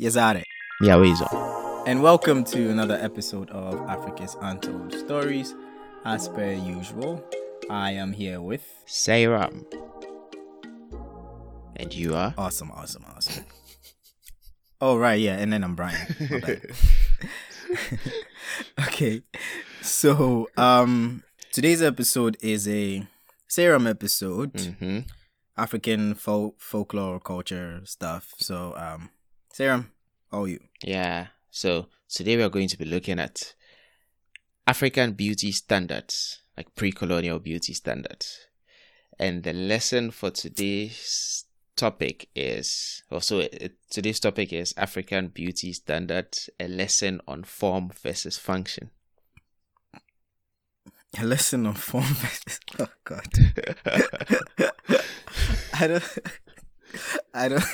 Yazare. Miawezo. And welcome to another episode of Africa's Untold Stories. As per usual, I am here with Sayram. And you are? Awesome. Oh, right, yeah, and then I'm Brian. My bad. Okay, so today's episode is a Sayram episode. Mm-hmm. African folklore culture stuff. So Sayram, how are you? Yeah. So today we are going to be looking at African beauty standards, like pre-colonial beauty standards. And the lesson for today's topic is, today's topic is African beauty standards, a lesson on form versus function. A lesson on form versus... Oh, God. I don't...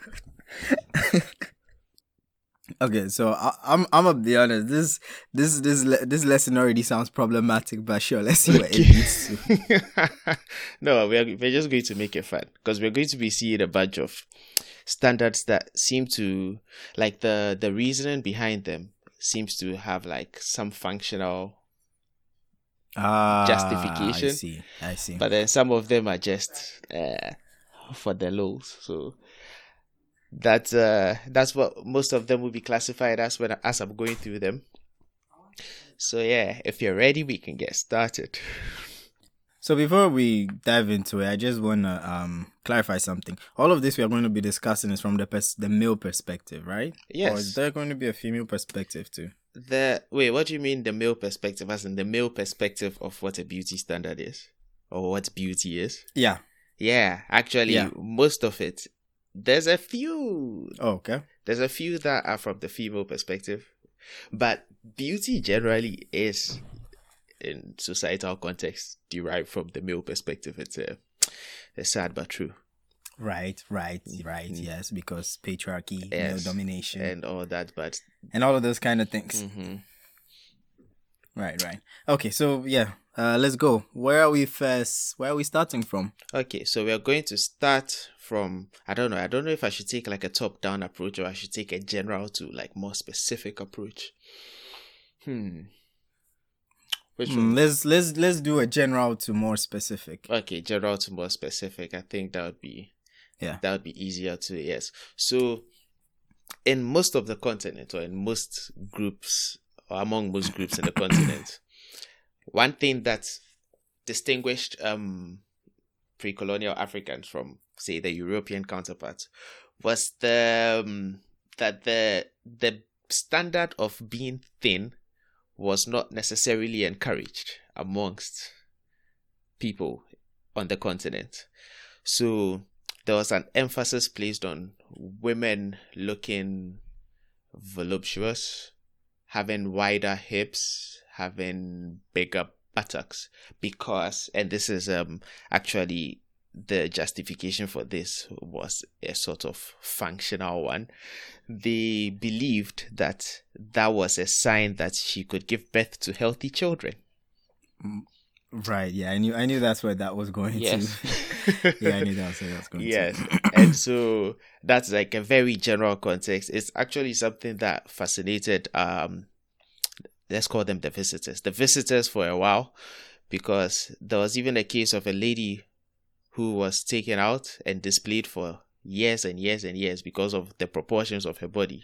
Okay, so I'm gonna be honest. This lesson already sounds problematic, but sure, let's see what it leads to. No, we're just going to make it fun because we're going to be seeing a bunch of standards that seem to, like, the reasoning behind them seems to have like some functional justification. I see. But then some of them are just for the lols. So that's what most of them will be classified as as I'm going through them. So yeah, if you're ready, we can get started. So before we dive into it, I just want to clarify something. All of this we are going to be discussing is from the male perspective, right? Yes. Or is there going to be a female perspective too? Wait, what do you mean the male perspective? As in the male perspective of what a beauty standard is? Or what beauty is? Yeah. Yeah, actually, Yeah. most of it. There's a few. Oh, okay. There's a few that are from the female perspective. But beauty generally is, in societal context, derived from the male perspective. It's sad but true. Right. Yes, because patriarchy, male Yes, domination, and all that, but and all of those kind of things. mm-hmm. Right. Okay, so yeah, let's go. Where are we starting from? Okay, so we are going to start from, I don't know if I should take like a top-down approach or I should take a general to like more specific approach. Which one? Let's do a general to more specific. Okay, general to more specific. I think that would be easier to, yes. So in most of the continent, or in most groups, or among most groups in the continent, one thing that distinguished pre-colonial Africans from, say, the European counterparts was that the standard of being thin was not necessarily encouraged amongst people on the continent. So there was an emphasis placed on women looking voluptuous, having wider hips, having bigger buttocks, because, and this is actually the justification for this was a sort of functional one. They believed that was a sign that she could give birth to healthy children. Right, yeah, I knew that's where that was going yes. to. Yeah, I knew that's where that was going yes. to. Yes, and so that's like a very general context. It's actually something that fascinated, let's call them the visitors for a while, because there was even a case of a lady who was taken out and displayed for years and years and years because of the proportions of her body.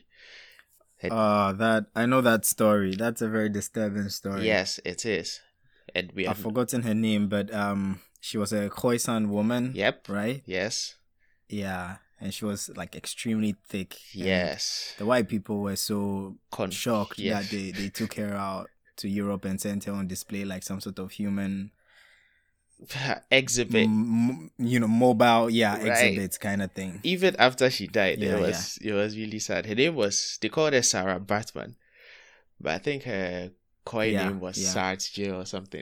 That I know that story. That's a very disturbing story. Yes, it is. And I've forgotten her name, but she was a Khoisan woman. Yep. Right? Yes. Yeah. And she was like extremely thick. Yes. The white people were so shocked yes. that they took her out to Europe and sent her on display like some sort of human exhibit, mobile, exhibits kind of thing. Even after she died, it was really sad. Her name was, they called her Sarah Bartman, but I think her coin name was Saartje or something.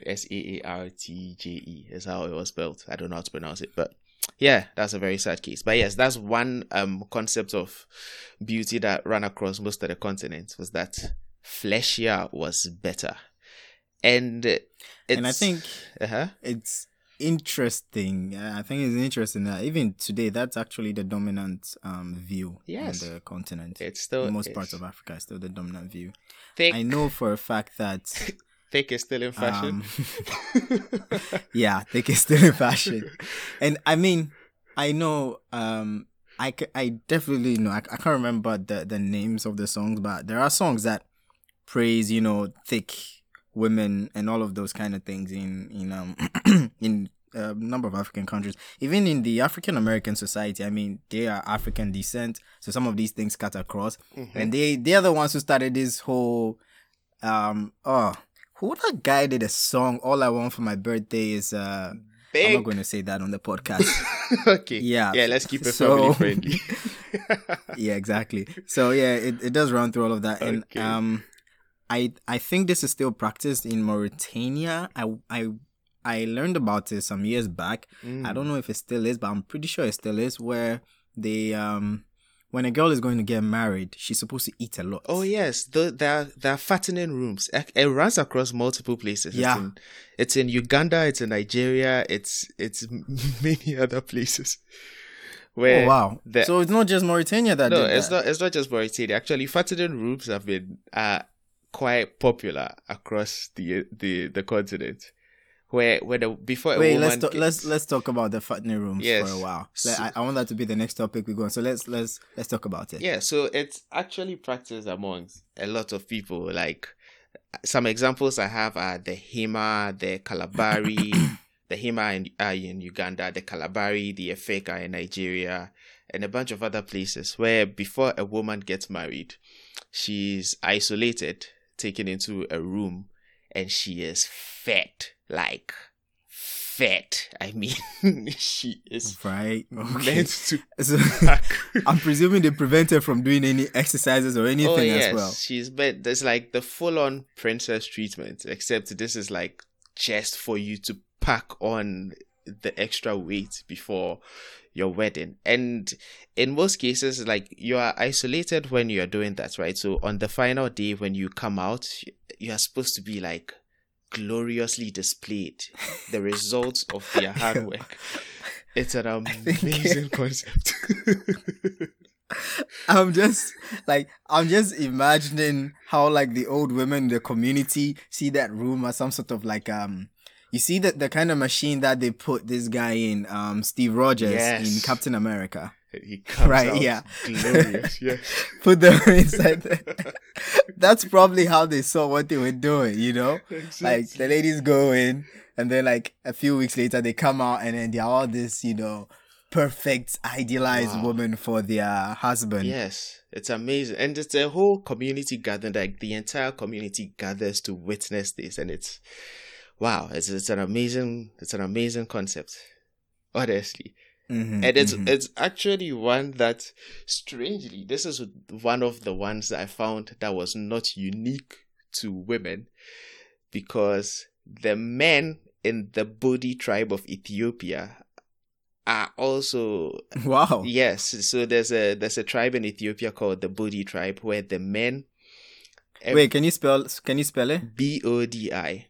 Saartje is how it was spelled. I don't know how to pronounce it, but yeah, that's a very sad case. But yes, that's one concept of beauty that ran across most of the continent, was that fleshier was better. And I think it's interesting. I think it's interesting that even today, that's actually the dominant view on the continent. It's still in most parts of Africa. It's still the dominant view. Thick. I know for a fact that thick is still in fashion. Yeah, thick is still in fashion, and I mean, I know. I definitely know. I can't remember the names of the songs, but there are songs that praise, thick women and all of those kind of things in a number of African countries. Even in the African American society, I mean, they are African descent, so some of these things cut across. Mm-hmm. And they are the ones who started this whole who that guy did a song, All I Want for My Birthday Is I'm not going to say that on the podcast. Okay. Yeah, let's keep it family friendly. Yeah, exactly. So yeah, it does run through all of that. Okay. And I think this is still practiced in Mauritania. I learned about it some years back. I don't know if it still is, but I'm pretty sure it still is, where they when a girl is going to get married, she's supposed to eat a lot. Oh yes, there are fattening rooms. It runs across multiple places. Yeah, it's in Uganda, it's in Nigeria, it's many other places. Where wow! So it's not just Mauritania that. No, did that. It's not just Mauritania. Actually, fattening rooms have been quite popular across the continent. Where before wait, a woman let's talk about the fattening rooms for a while. So, I want that to be the next topic we go on. So let's talk about it. Yeah, so it's actually practiced amongst a lot of people. Like some examples I have are the Hima, the Kalabari, the Hima in Uganda, the Kalabari, the Efeka in Nigeria, and a bunch of other places where before a woman gets married, she's isolated, taken into a room, and she is fed. Like fat. I mean, she is right. Meant to. So, I'm presuming they prevent her from doing any exercises or anything as well. She's but there's like the full-on princess treatment, except this is like just for you to pack on the extra weight before your wedding. And in most cases, like you are isolated when you are doing that, right? So on the final day when you come out, you are supposed to be like gloriously displayed the results of their hard work. It's an amazing concept. I'm just imagining how like the old women in the community see that room as some sort of like you see that the kind of machine that they put this guy in, Steve Rogers in Captain America. He comes out glorious, yes. Put them inside there. That's probably how they saw what they were doing, Exactly. Like the ladies go in and then like a few weeks later they come out and then they're all this, perfect, idealized woman for their husband. Yes, it's amazing. And it's a whole community gathering, like the entire community gathers to witness this, and it's wow, it's an amazing concept. Honestly. Mm-hmm, and it's actually one that, strangely, this is one of the ones that I found that was not unique to women, because the men in the Bodi tribe of Ethiopia are also wow. Yes, so there's a tribe in Ethiopia called the Bodi tribe where the men. Wait, can you spell it? BODI.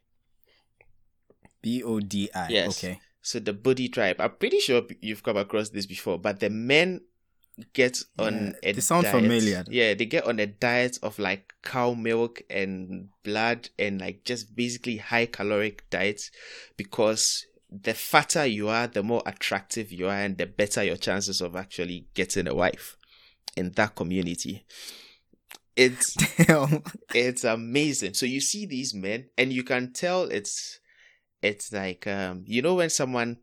BODI. Yes. Okay. So the Bodi tribe, I'm pretty sure you've come across this before, but the men get on a diet. They sound familiar. Yeah, they get on a diet of like cow milk and blood and like just basically high caloric diets, because the fatter you are, the more attractive you are, and the better your chances of actually getting a wife in that community. It's amazing. So you see these men and you can tell it's like when someone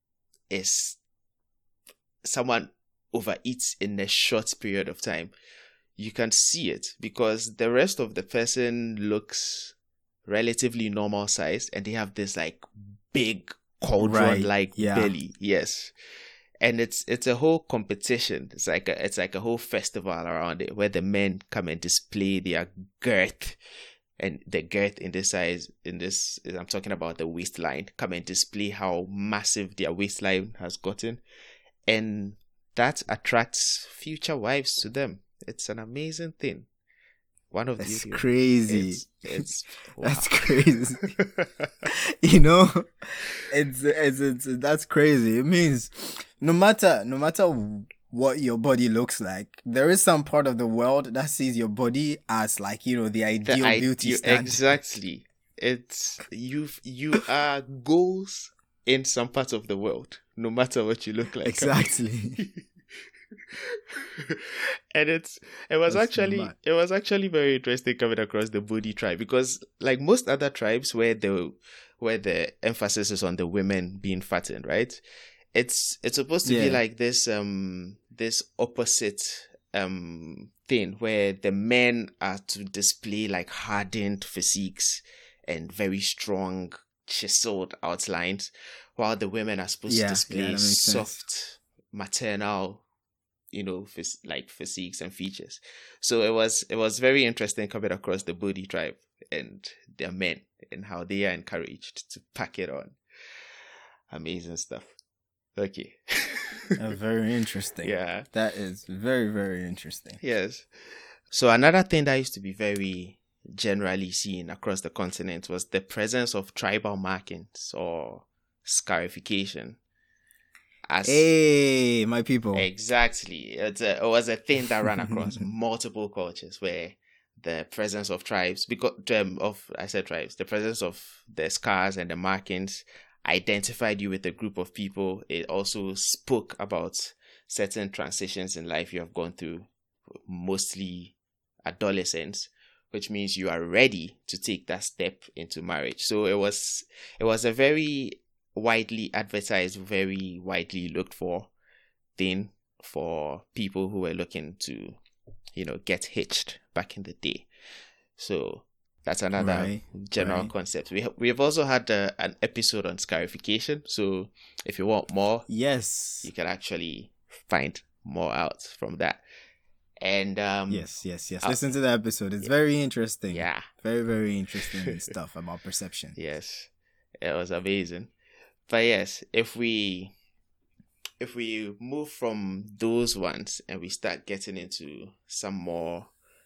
overeats in a short period of time, you can see it because the rest of the person looks relatively normal sized and they have this like big cauldron like belly. Yes. And it's a whole competition. It's like a whole festival around it where the men come and display their girth. And the girth in this I'm talking about the waistline, come and display how massive their waistline has gotten. And that attracts future wives to them. It's an amazing thing. One of That's the crazy. It's wow. That's crazy. You know, it's that's crazy. It means no matter what your body looks like, there is some part of the world that sees your body as like, you know, the ideal beauty standard. Exactly. It's you are goals in some part of the world, no matter what you look like. Exactly. And it was actually very interesting coming across the Budi tribe, because like most other tribes where the emphasis is on the women being fattened, right? It's supposed to be like this opposite thing where the men are to display like hardened physiques and very strong chiseled outlines, while the women are supposed to display soft maternal, you know, like physiques and features. So it was very interesting coming across the Budi tribe and their men and how they are encouraged to pack it on. Amazing stuff. Okay. Very interesting. Yeah. That is very, very interesting. Yes. So another thing that used to be very generally seen across the continent was the presence of tribal markings or scarification. Hey, my people. Exactly. It was a thing that ran across multiple cultures, where the presence of tribes, the presence of the scars and the markings identified you with a group of people. It also spoke about certain transitions in life you have gone through, mostly adolescence, which means you are ready to take that step into marriage. So it was a very widely advertised, very widely looked for thing for people who were looking to, you know, get hitched back in the day. So that's another general concept. We have also had an episode on scarification. So if you want more, yes, you can actually find more out from that. And yes. Listen to the episode. It's very interesting. Yeah, very, very interesting stuff about perception. Yes, it was amazing. But yes, if we move from those ones and we start getting into some more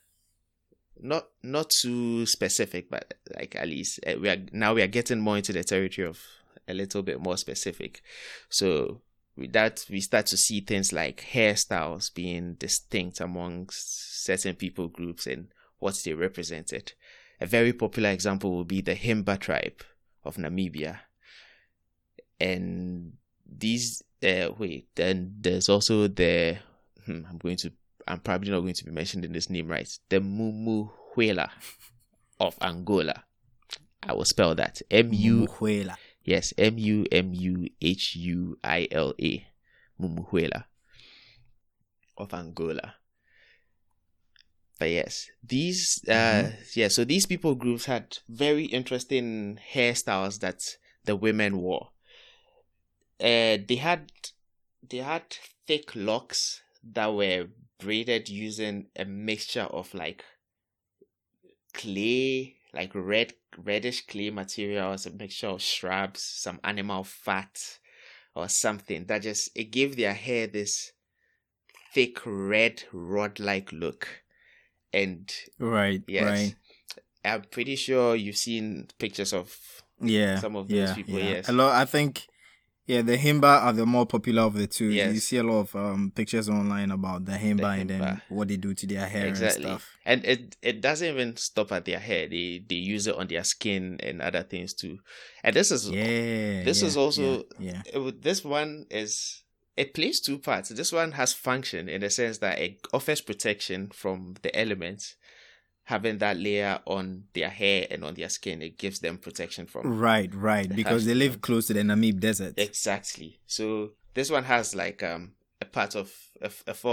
not too specific, but like at least we are getting more into the territory of a little bit more specific. So with that, we start to see things like hairstyles being distinct amongst certain people groups and what they represented. A very popular example would be the Himba tribe of Namibia. And these then there's also the I'm probably not going to be mentioning this name right, the Mumuhuela of Angola. I will spell that Mumuhuela. Yes, Mumuhuila, Mumuhuela of Angola. But yes, these so these people groups had very interesting hairstyles that the women wore. They had thick locks that were braided using a mixture of like clay, like reddish clay materials, a mixture of shrubs, some animal fat or something that it gave their hair this thick red rod-like look. And yes, I'm pretty sure you've seen pictures of some of those people. Yes, a lot. I think the Himba are the more popular of the two. Yes. You see a lot of pictures online about the Himba and then what they do to their hair and stuff. And it doesn't even stop at their hair. They use it on their skin and other things too. And this is this one is, it plays two parts. This one has function in the sense that it offers protection from the elements. Having that layer on their hair and on their skin, it gives them protection from because they live close to the Namib desert. Exactly. So this one has like a part of a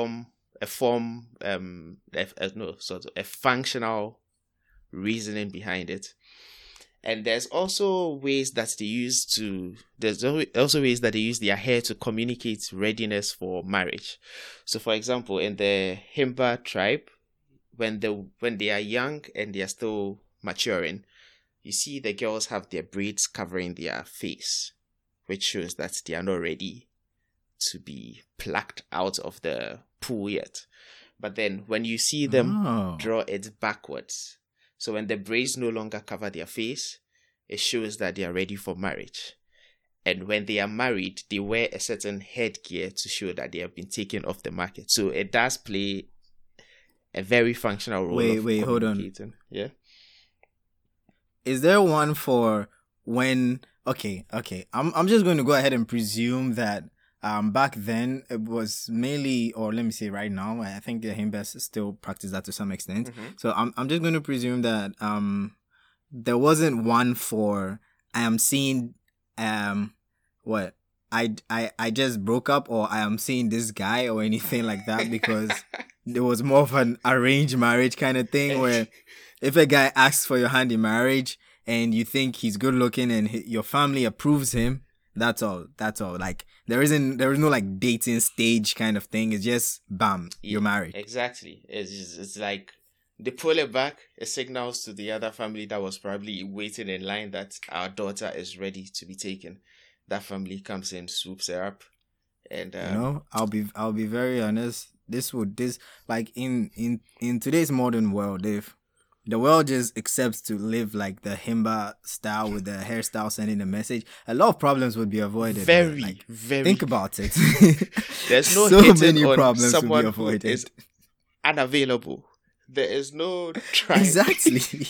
functional reasoning behind it. And there's also ways that they use their hair to communicate readiness for marriage. So for example, in the Himba tribe, when they are young and they are still maturing, you see the girls have their braids covering their face, which shows that they are not ready to be plucked out of the pool yet. But then when you see them draw it backwards, so when the braids no longer cover their face, it shows that they are ready for marriage. And when they are married, they wear a certain headgear to show that they have been taken off the market. So it does play a very functional role. Wait, hold on. Yeah. Is there one for when? Okay. I'm just going to go ahead and presume that back then it was mainly, or let me say right now, I think the Himbas still practice that to some extent. Mm-hmm. So I'm just going to presume that there wasn't one for I am seeing what I just broke up, or I am seeing this guy, or anything like that, because there was more of an arranged marriage kind of thing where if a guy asks for your hand in marriage and you think he's good looking and your family approves him, that's all. Like there is no like dating stage kind of thing. It's just bam, you're married. Exactly. It's like they pull it back. It signals to the other family that was probably waiting in line that our daughter is ready to be taken. That family comes in, swoops her up, and I'll be very honest. This like in today's modern world, if the world just accepts to live like the Himba style with the hairstyle sending a message, a lot of problems would be avoided. Very. Think about it. There's no so many problems someone would be avoided. Who is unavailable. There is no trying. Exactly.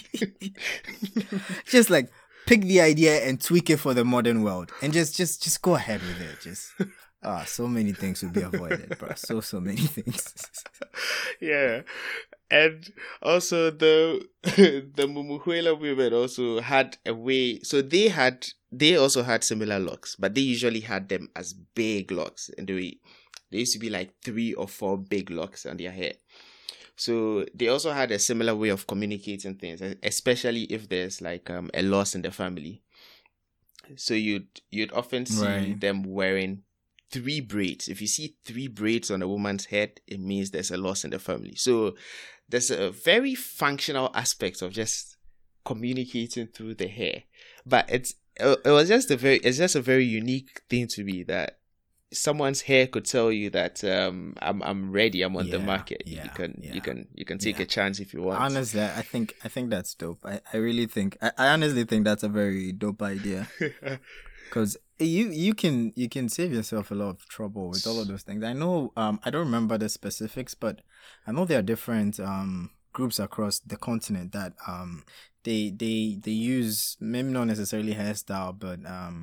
Just like pick the idea and tweak it for the modern world, and just go ahead with it. Just so many things would be avoided, bro. So many things. Yeah. And also the Mumuhuela women also had a way, so they also had similar locks, but they usually had them as big locks, and they used to be like 3 or 4 big locks on their hair. So they also had a similar way of communicating things, especially if there's like a loss in the family. So you'd often see them wearing 3 braids. If you see 3 braids on a woman's head, it means there's a loss in the family. So there's a very functional aspect of just communicating through the hair. But it's just a very unique thing to me that someone's hair could tell you that I'm ready, I'm on the market. You can take a chance if you want. Honestly, I think that's dope. I really think I honestly think that's a very dope idea. Because you can save yourself a lot of trouble with all of those things. I know I don't remember the specifics, but I know there are different groups across the continent that they use, maybe not necessarily hairstyle, but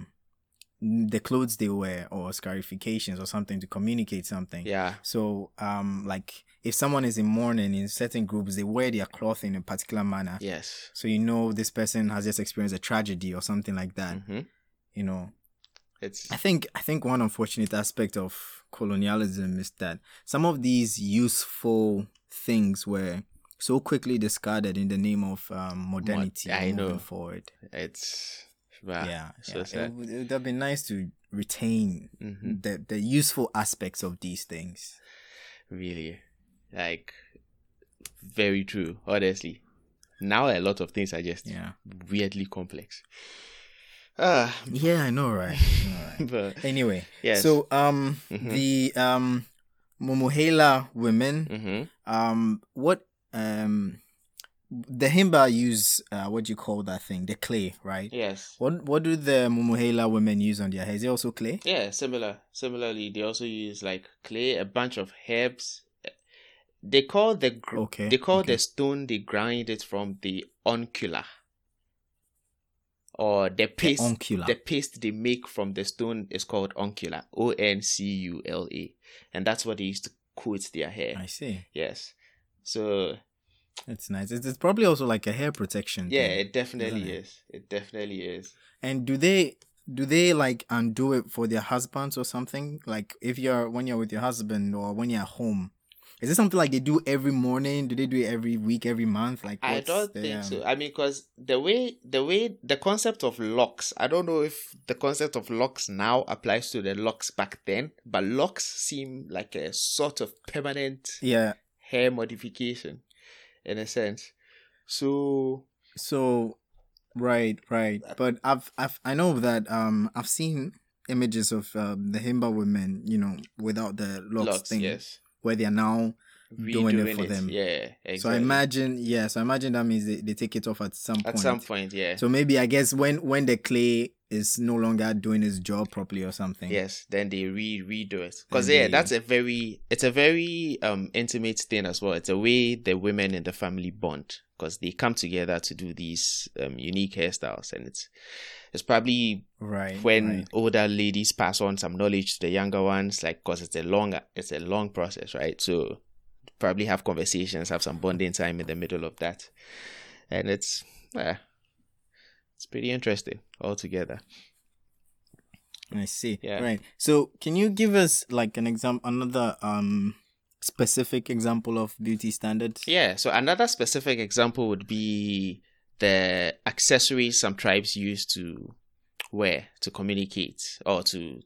the clothes they wear or scarifications or something to communicate something. Yeah. So like if someone is in mourning in certain groups, they wear their cloth in a particular manner. Yes. So this person has just experienced a tragedy or something like that. Mm-hmm. I think one unfortunate aspect of colonialism is that some of these useful things were so quickly discarded in the name of modernity. Moving forward. It's so sad. It would have been nice to retain the useful aspects of these things. Really, like very true. Honestly, now a lot of things are just weirdly complex. Yeah, I know, right? But anyway, yes. So the Mumuhela women, what the Himba use what do you call that thing? The clay, right? Yes. What do the Mumuhela women use on their hair? Is it also clay? Yeah, similarly, they also use like clay, a bunch of herbs. They call the stone they grind it from the oncula. Or the paste they make from the stone is called oncula, Oncula, and that's what they used to coat their hair. I see. Yes, so it's nice. It's probably also like a hair protection. Yeah, it definitely is. It definitely is. And do they like undo it for their husbands or something? Like when you're with your husband or when you're at home. Is it something like they do every morning? Do they do it every week, every month? Like I don't think so. I mean, because the concept of locks, I don't know if the concept of locks now applies to the locks back then, but locks seem like a sort of permanent hair modification in a sense. So right. But I know that I've seen images of the Himba women, without the locks thing. Yes. Where they are now doing it for them. Yeah, exactly. So I imagine that means they take it off at some point. At some point, yeah. So maybe I guess when the clay is no longer doing its job properly or something. Yes, then they redo it. Because that's a very intimate thing as well. It's a way the women in the family bond, because they come together to do these unique hairstyles, and it's probably when older ladies pass on some knowledge to the younger ones, like, because it's a long process, right? So probably have conversations, have some bonding time in the middle of that, and it's pretty interesting altogether. I see. Yeah. Right. So can you give us like another specific example of beauty standards? Yeah. So another specific example would be the accessories some tribes use to wear to communicate or to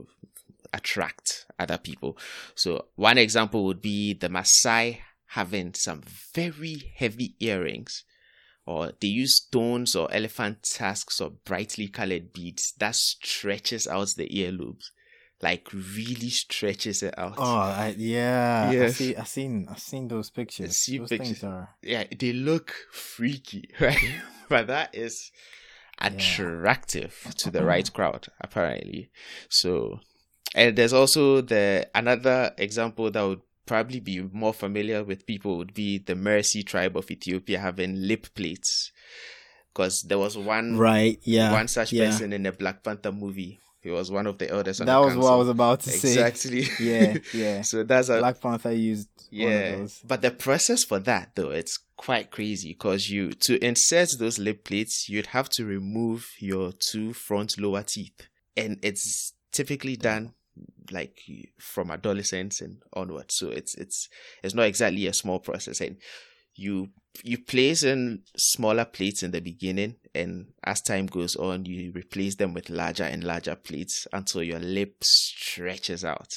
attract other people. So one example would be the Maasai having some very heavy earrings, or they use stones or elephant tusks or brightly colored beads that stretches out the earlobes, like really stretches it out. Oh, yeah. Yes. I've seen those pictures. Things are... Yeah, they look freaky, right? But that is attractive to the right crowd, apparently. So, and there's also another example that would probably be more familiar with people would be the Mercy tribe of Ethiopia having lip plates, because there was one such person in the Black Panther movie. He was one of the elders on the council. That was what I was about to say. Exactly. Yeah. So that's Black Panther used one of those. But the process for that, though, it's quite crazy, because to insert those lip plates, you'd have to remove your 2 front lower teeth, and it's typically done like from adolescence and onward. So it's not exactly a small process, and you place in smaller plates in the beginning, and as time goes on you replace them with larger and larger plates until your lip stretches out.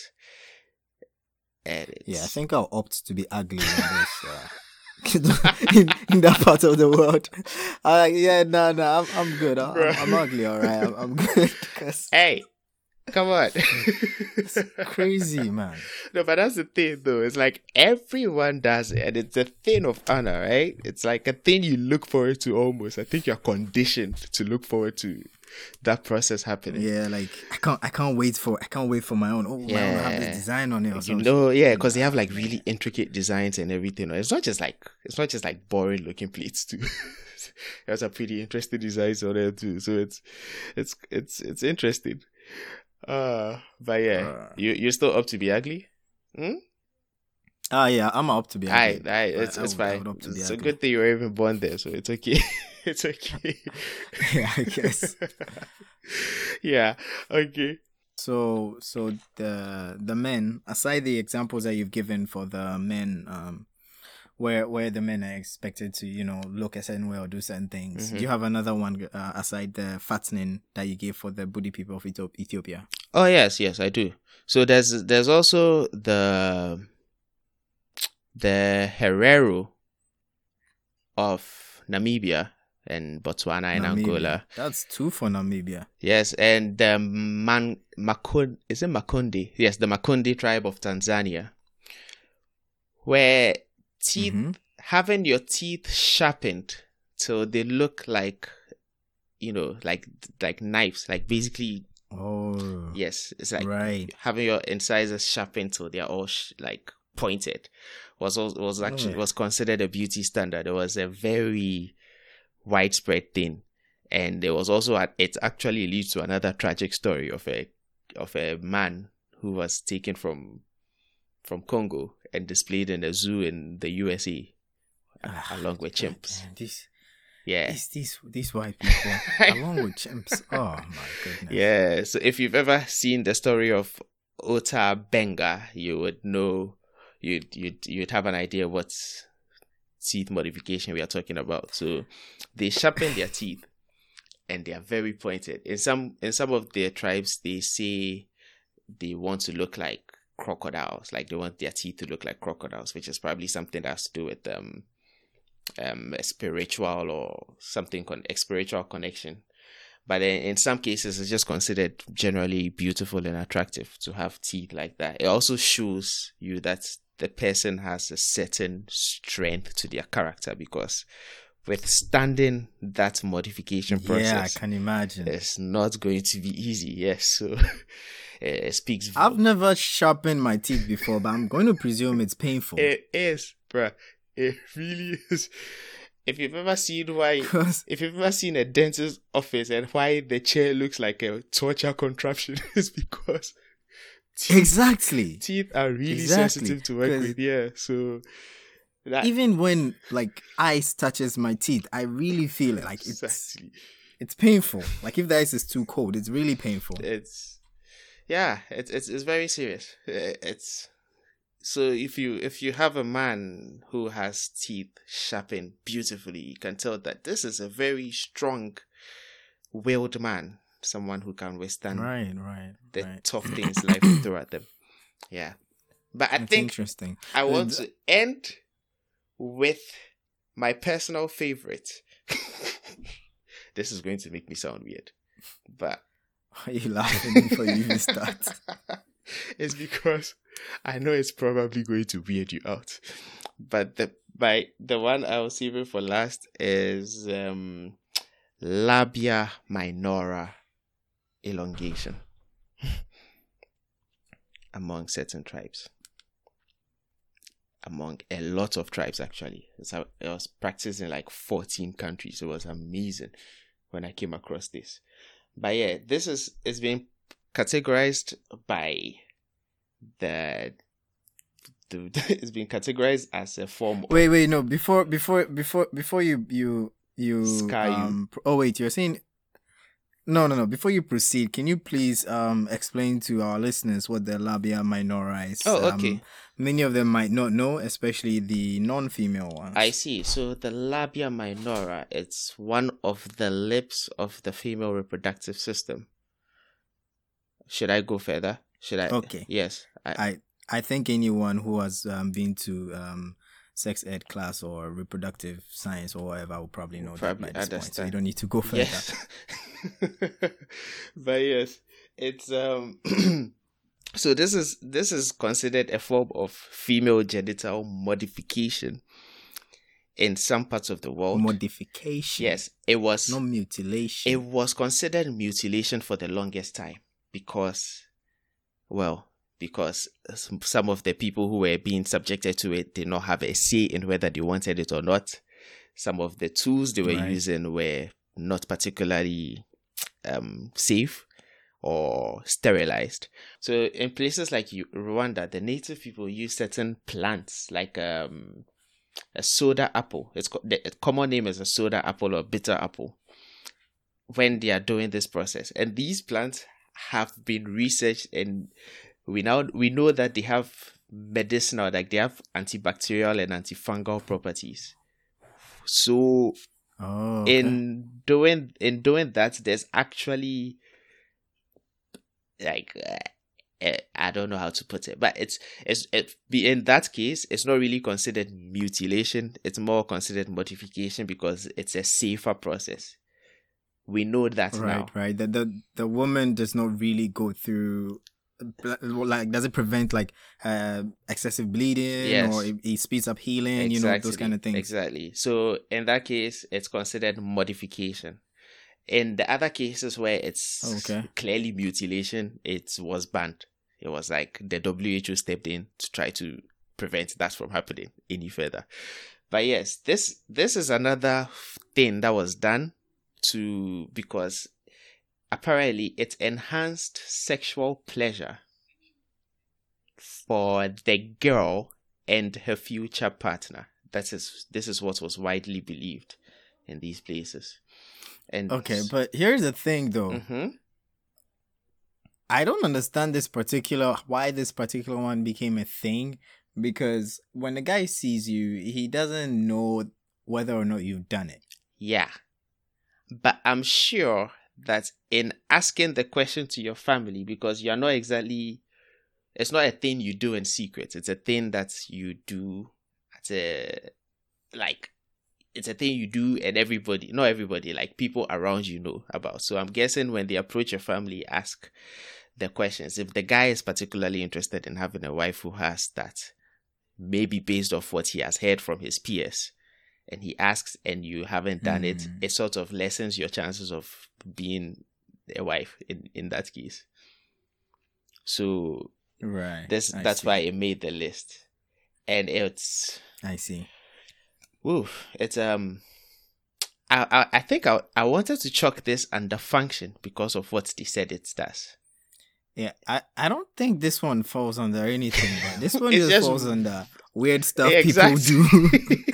And I think I'll opt to be ugly in this in that part of the world. I'm good. I'm ugly, all right. I'm good. Hey, come on. It's crazy, man. No, but that's the thing, though. It's like everyone does it, and it's a thing of honor, right? It's like a thing you look forward to almost. I think you're conditioned to look forward to that process happening. Yeah, like I can't wait for my own. Oh, my own have this design on it or something. Because they have like really intricate designs and everything. It's not just like boring looking plates too. There's some pretty interesting designs on there too. So it's interesting. But you're still up to be ugly? Yeah, I'm up to be ugly. It's fine. It's a good thing you were even born there, so it's okay. It's okay. Yeah, I guess. Yeah, okay. So the men, aside the examples that you've given for the men, where the men are expected to, look a certain way or do certain things. Mm-hmm. Do you have another one aside the fattening that you gave for the Budi people of Ethiopia? Oh yes, I do. So there's also the Herero of Namibia and Botswana and Angola. That's 2 for Namibia. Yes, and the Makonde? Yes, the Makonde tribe of Tanzania, where teeth, having your teeth sharpened till they look like, like knives, like basically. Oh. Yes, it's like having your incisors sharpened till they're all like pointed was considered a beauty standard. It was a very widespread thing, and there was also it actually leads to another tragic story of a man who was taken from Congo and displayed in a zoo in the USA along with chimps. These white people along with chimps. Oh my goodness. Yeah, so if you've ever seen the story of Ota Benga, you would know, you'd have an idea what teeth modification we are talking about. So they sharpen their teeth and they are very pointed. In some of their tribes, they say they want to look like crocodiles, like they want their teeth to look like crocodiles, which is probably something that has to do with a spiritual or something a spiritual connection. But in some cases, it's just considered generally beautiful and attractive to have teeth like that. It also shows you that the person has a certain strength to their character, because withstanding that modification process, yeah, I can imagine, it's not going to be easy. Yes, so it speaks. I've never sharpened my teeth before, but I'm going to presume it's painful. It is, bruh. It really is. If you've ever seen a dentist's office and why the chair looks like a torture contraption, it's because teeth are really sensitive to work with. Yeah, so even when like ice touches my teeth, I really feel it. Like it's painful. Like if the ice is too cold, it's really painful. It's very serious. So if you have a man who has teeth sharpened beautifully, you can tell that this is a very strong-willed man, someone who can withstand the tough things life will throw at them. Yeah, but I think interesting. I want to end with my personal favorite. This is going to make me sound weird, but why are you laughing before you even start? It's because I know it's probably going to weird you out. But the one I was saving for last is labia minora elongation among certain tribes. Among a lot of tribes, actually. So it was practiced in like 14 countries. It was amazing when I came across this. But yeah, it's been categorized by it's been categorized as a form of... Wait, no, before you oh wait, you're saying no, before you proceed, can you please explain to our listeners what the labia minora is? Oh, okay. Many of them might not know, especially the non-female ones. I see. So the labia minora, it's one of the lips of the female reproductive system. Should I go further? Should I? Okay. Yes. I think anyone who has been to sex ed class or reproductive science or whatever will probably know that by this point. So you don't need to go further. Yes. But yes, it's so this is considered a form of female genital modification in some parts of the world. Modification. Yes, it was not mutilation. It was considered mutilation for the longest time because some of the people who were being subjected to it did not have a say in whether they wanted it or not. Some of the tools they were using were not particularly safe or sterilized. So in places like Rwanda, the native people use certain plants like a soda apple. The common name is a soda apple or bitter apple when they are doing this process. And these plants have been researched, and we know that they have medicinal, like they have antibacterial and antifungal properties. So in doing that, there's actually like I don't know how to put it, but it's in that case it's not really considered mutilation. It's more considered modification because it's a safer process. We know that now. Right. The woman does not really go through, like, does it prevent like excessive bleeding or it speeds up healing? Exactly. Those kind of things. Exactly. So in that case, it's considered modification. In the other cases where it's clearly mutilation, it was banned. It was like the WHO stepped in to try to prevent that from happening any further. But yes, this is another thing that was done because apparently it enhanced sexual pleasure for the girl and her future partner. This is what was widely believed in these places. And but here's the thing though. Mm-hmm. I don't understand why this particular one became a thing, because when the guy sees you, he doesn't know whether or not you've done it. Yeah. But I'm sure that in asking the question to your family, because you're not exactly, it's not a thing you do in secret. It's a thing that you do it's a thing you do and not everybody, like people around you know about. So I'm guessing when they approach your family, ask the questions. If the guy is particularly interested in having a wife who has that, maybe based off what he has heard from his peers, and he asks and you haven't done it, it sort of lessens your chances of being a wife in that case. So that's why it made the list. And it's I see. Woo, it's I think I wanted to chalk this under function because of what they said it does. Yeah, I don't think this one falls under anything, but this one just falls under weird stuff people do.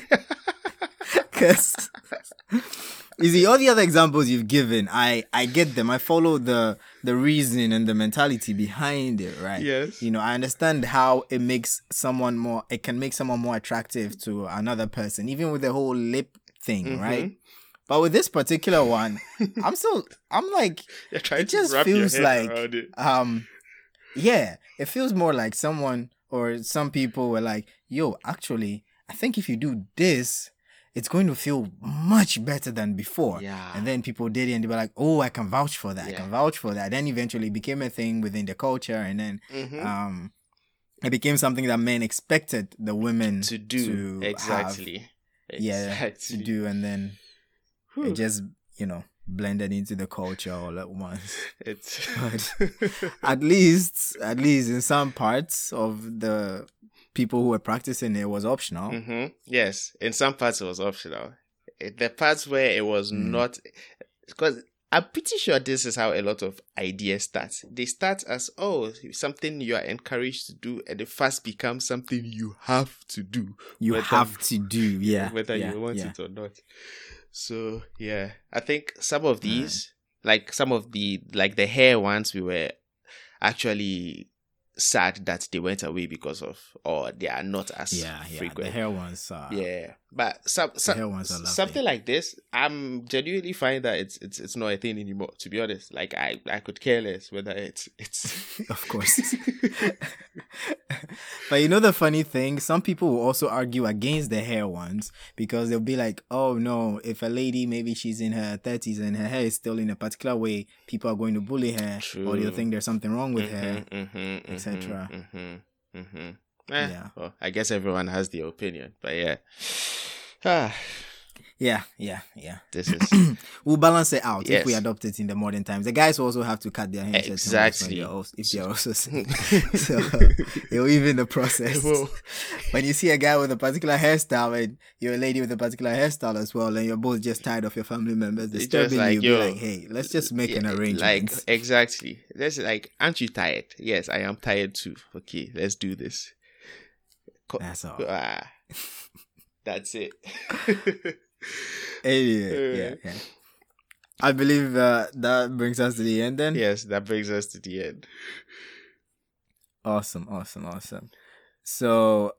Because you see, all the other examples you've given, I get them. I follow the reasoning and the mentality behind it, right? Yes. You know, I understand how it can make someone more attractive to another person, even with the whole lip thing, right? But with this particular one, I'm like, you're trying it just to wrap feels your head around it. Yeah, it feels more like someone or some people were like, yo, actually, I think if you do this, it's going to feel much better than before. Yeah. And then people did it and they were like, oh, I can vouch for that. Yeah. I can vouch for that. Then eventually became a thing within the culture. And then it became something that men expected the women to do. Exactly. Yeah, to do. And then it just, blended into the culture all at once. But at least in some parts of the people who were practicing it was optional. Yes, in some parts it was optional. The parts where it was not, because I'm pretty sure this is how a lot of ideas start. They start as, something you are encouraged to do, and it fast becomes something you have to do. You have to do, whether you want it or not. So yeah, I think some of these, like some of the hair ones, we were actually sad that they went away because of, or they are not as frequent. The hair ones are. Yeah, but the hair ones are something like this, I'm genuinely find that it's not a thing anymore. To be honest, like I could care less whether it's. Of course. But the funny thing, some people will also argue against the hair ones because they'll be like, oh no, if a lady, maybe she's in her 30s and her hair is still in a particular way, people are going to bully her. True. Or they'll think there's something wrong with her, etc. Yeah. Well, I guess everyone has their opinion, but yeah. Yeah. This is we'll balance it out if we adopt it in the modern times. The guys will also have to cut their hair exactly if they're also so it'll even the process. When you see a guy with a particular hairstyle and you're a lady with a particular hairstyle as well, and you're both just tired of your family members disturbing you, be like, hey, let's just make an arrangement. Like exactly. Let's aren't you tired? Yes, I am tired too. Okay, let's do this. That's all. That's it. Yeah. I believe that brings us to the end then. Yes, that brings us to the end. Awesome. So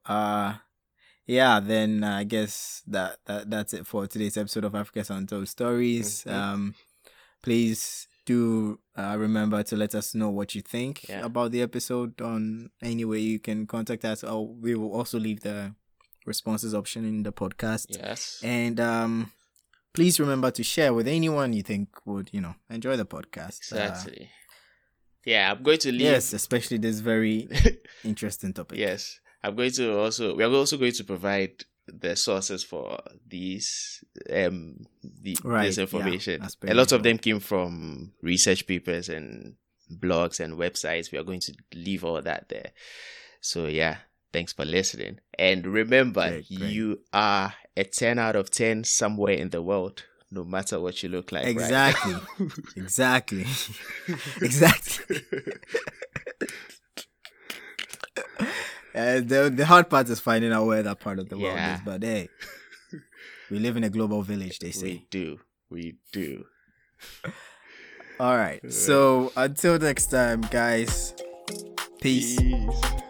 then I guess that's it for today's episode of Africa's Untold Stories. Please do remember to let us know what you think about the episode on any way you can contact us, or we will also leave the responses option in the podcast. Yes. And please remember to share with anyone you think would, enjoy the podcast. Exactly. I'm going to leave. Yes, especially this very interesting topic. Yes. we are also going to provide the sources for this information. A lot of them came from research papers and blogs and websites. We are going to leave all that there. So thanks for listening. And remember, you are a 10 out of 10 somewhere in the world, no matter what you look like. Exactly. Right? Exactly. The hard part is finding out where that part of the world is. But hey, we live in a global village, they say. We do. All right. So until next time, guys. Peace.